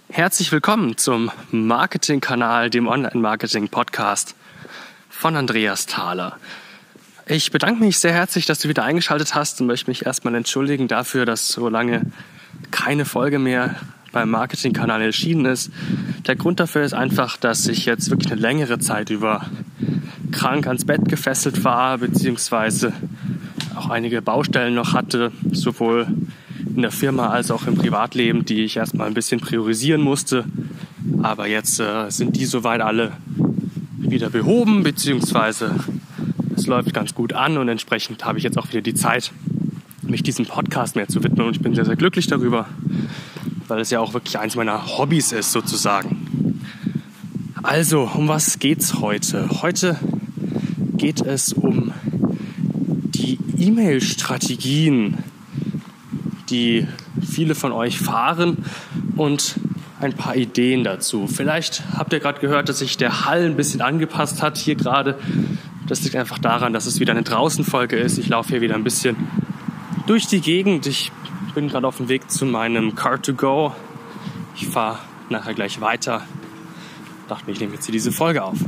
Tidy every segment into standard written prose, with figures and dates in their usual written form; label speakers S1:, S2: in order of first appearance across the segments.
S1: Herzlich willkommen zum Marketingkanal, dem Online-Marketing-Podcast von Andreas Thaler. Ich bedanke mich sehr herzlich, dass du wieder eingeschaltet hast und möchte mich erstmal entschuldigen dafür, dass so lange keine Folge mehr beim Marketingkanal erschienen ist. Der Grund dafür ist einfach, dass ich jetzt wirklich eine längere Zeit über krank ans Bett gefesselt war, beziehungsweise auch einige Baustellen noch hatte, sowohl in der Firma als auch im Privatleben, die ich erstmal ein bisschen priorisieren musste. Aber jetzt sind die soweit alle wieder behoben, beziehungsweise es läuft ganz gut an und entsprechend habe ich jetzt auch wieder die Zeit, mich diesem Podcast mehr zu widmen und ich bin sehr, sehr glücklich darüber, weil es ja auch wirklich eins meiner Hobbys ist sozusagen. Also, um was geht's heute? Heute geht es um die E-Mail-Strategien, die viele von euch fahren und ein paar Ideen dazu. Vielleicht habt ihr gerade gehört, dass sich der Hall ein bisschen angepasst hat hier gerade. Das liegt einfach daran, dass es wieder eine Draußenfolge ist. Ich laufe hier wieder ein bisschen durch die Gegend. Ich bin gerade auf dem Weg zu meinem Car2Go. Ich fahre nachher gleich weiter. Ich dachte mir, ich nehme jetzt hier diese Folge auf.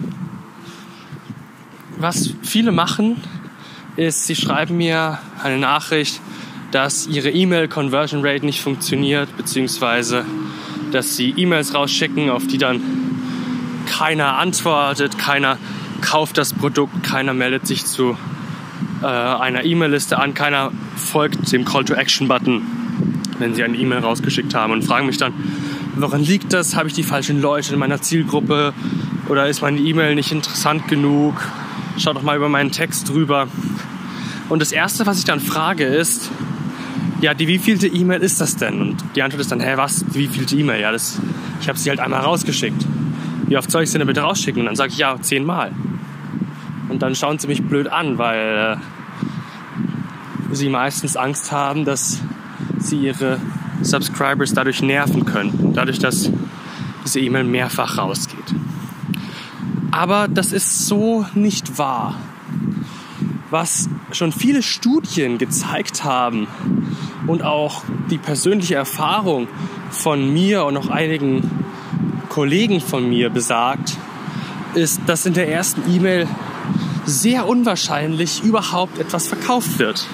S1: Was viele machen, ist, sie schreiben mir eine Nachricht, dass ihre E-Mail-Conversion Rate nicht funktioniert, beziehungsweise dass sie E-Mails rausschicken, auf die dann keiner antwortet, keiner kauft das Produkt, keiner meldet sich zu einer E-Mail-Liste an, keiner folgt dem Call-to-Action-Button, wenn sie eine E-Mail rausgeschickt haben und fragen mich dann, woran liegt das? Habe ich die falschen Leute in meiner Zielgruppe oder ist meine E-Mail nicht interessant genug? Schau doch mal über meinen Text drüber. Und das Erste, was ich dann frage, ist, ja, die wievielte E-Mail ist das denn? Und die Antwort ist dann, was, die wievielte E-Mail? Ja, ich habe sie halt einmal rausgeschickt. Wie oft soll ich sie denn bitte rausschicken? Und dann sage ich, ja, 10 Mal. Und dann schauen sie mich blöd an, weil sie meistens Angst haben, dass sie ihre Subscribers dadurch nerven könnten. Dadurch, dass diese E-Mail mehrfach rausgeht. Aber das ist so nicht wahr. Was schon viele Studien gezeigt haben und auch die persönliche Erfahrung von mir und auch einigen Kollegen von mir besagt, ist, dass in der ersten E-Mail sehr unwahrscheinlich überhaupt etwas verkauft wird.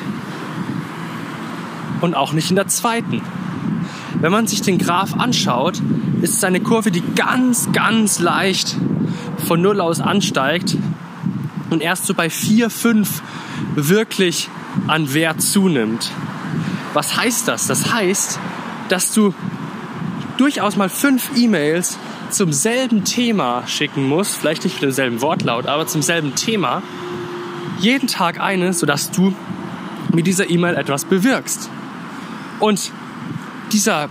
S1: Und auch nicht in der zweiten. Wenn man sich den Graph anschaut, ist es eine Kurve, die ganz, ganz leicht von Null aus ansteigt und erst so bei 4, 5 wirklich an Wert zunimmt. Was heißt das? Das heißt, dass du durchaus mal 5 E-Mails zum selben Thema schicken musst, vielleicht nicht mit demselben Wortlaut, aber zum selben Thema, jeden Tag eine, sodass du mit dieser E-Mail etwas bewirkst. Und dieser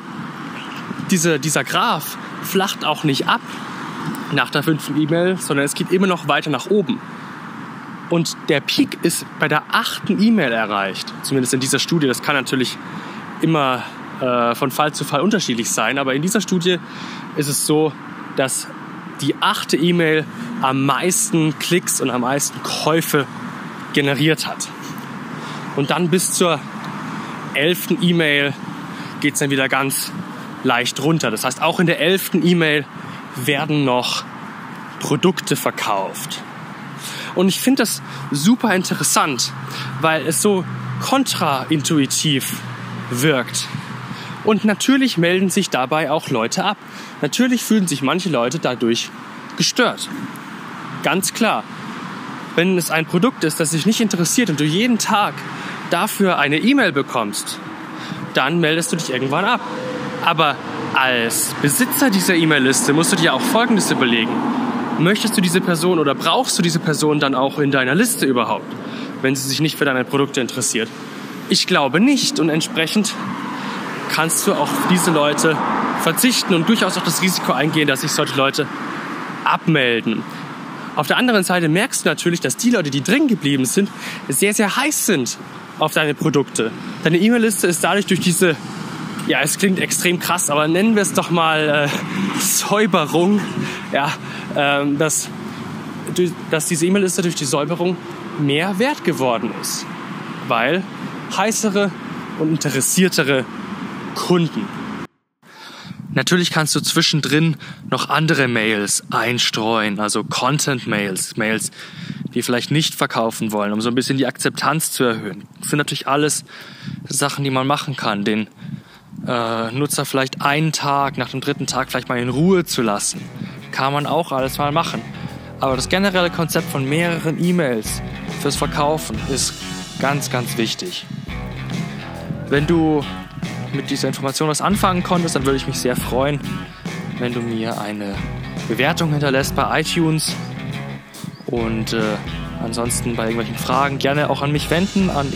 S1: Graph flacht auch nicht ab nach der 5. E-Mail, sondern es geht immer noch weiter nach oben. Und der Peak ist bei der 8. E-Mail erreicht, zumindest in dieser Studie. Das kann natürlich immer von Fall zu Fall unterschiedlich sein, aber in dieser Studie ist es so, dass die 8. E-Mail am meisten Klicks und am meisten Käufe generiert hat. Und dann bis zur 11. E-Mail geht es dann wieder ganz leicht runter. Das heißt, auch in der 11. E-Mail werden noch Produkte verkauft. Und ich finde das super interessant, weil es so kontraintuitiv wirkt. Und natürlich melden sich dabei auch Leute ab. Natürlich fühlen sich manche Leute dadurch gestört. Ganz klar. Wenn es ein Produkt ist, das dich nicht interessiert und du jeden Tag dafür eine E-Mail bekommst, dann meldest du dich irgendwann ab. Aber als Besitzer dieser E-Mail-Liste musst du dir auch Folgendes überlegen. Möchtest du diese Person oder brauchst du diese Person dann auch in deiner Liste überhaupt, wenn sie sich nicht für deine Produkte interessiert? Ich glaube nicht und entsprechend kannst du auf diese Leute verzichten und durchaus auch das Risiko eingehen, dass sich solche Leute abmelden. Auf der anderen Seite merkst du natürlich, dass die Leute, die drin geblieben sind, sehr, sehr heiß sind auf deine Produkte. Deine E-Mail-Liste ist dadurch durch diese, ja, es klingt extrem krass, aber nennen wir es doch mal Säuberung, ja, dass diese E-Mail-Liste durch die Säuberung mehr wert geworden ist. Weil heißere und interessiertere Kunden. Natürlich kannst du zwischendrin noch andere Mails einstreuen, also Content-Mails, Mails, die vielleicht nicht verkaufen wollen, um so ein bisschen die Akzeptanz zu erhöhen. Das sind natürlich alles Sachen, die man machen kann, den Nutzer vielleicht einen Tag, nach dem 3. Tag vielleicht mal in Ruhe zu lassen. Kann man auch alles mal machen. Aber das generelle Konzept von mehreren E-Mails fürs Verkaufen ist ganz, ganz wichtig. Wenn du mit dieser Information was anfangen konntest, dann würde ich mich sehr freuen, wenn du mir eine Bewertung hinterlässt bei iTunes. Und ansonsten bei irgendwelchen Fragen gerne auch an mich wenden, an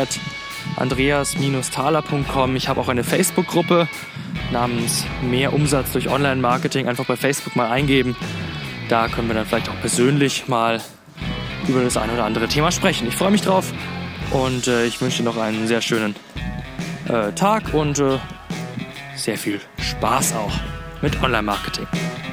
S1: info@andreas-thaler.com. Ich habe auch eine Facebook-Gruppe namens Mehr Umsatz durch Online-Marketing. Einfach bei Facebook mal eingeben. Da können wir dann vielleicht auch persönlich mal über das eine oder andere Thema sprechen. Ich freue mich drauf und ich wünsche dir noch einen sehr schönen Tag und sehr viel Spaß auch mit Online-Marketing.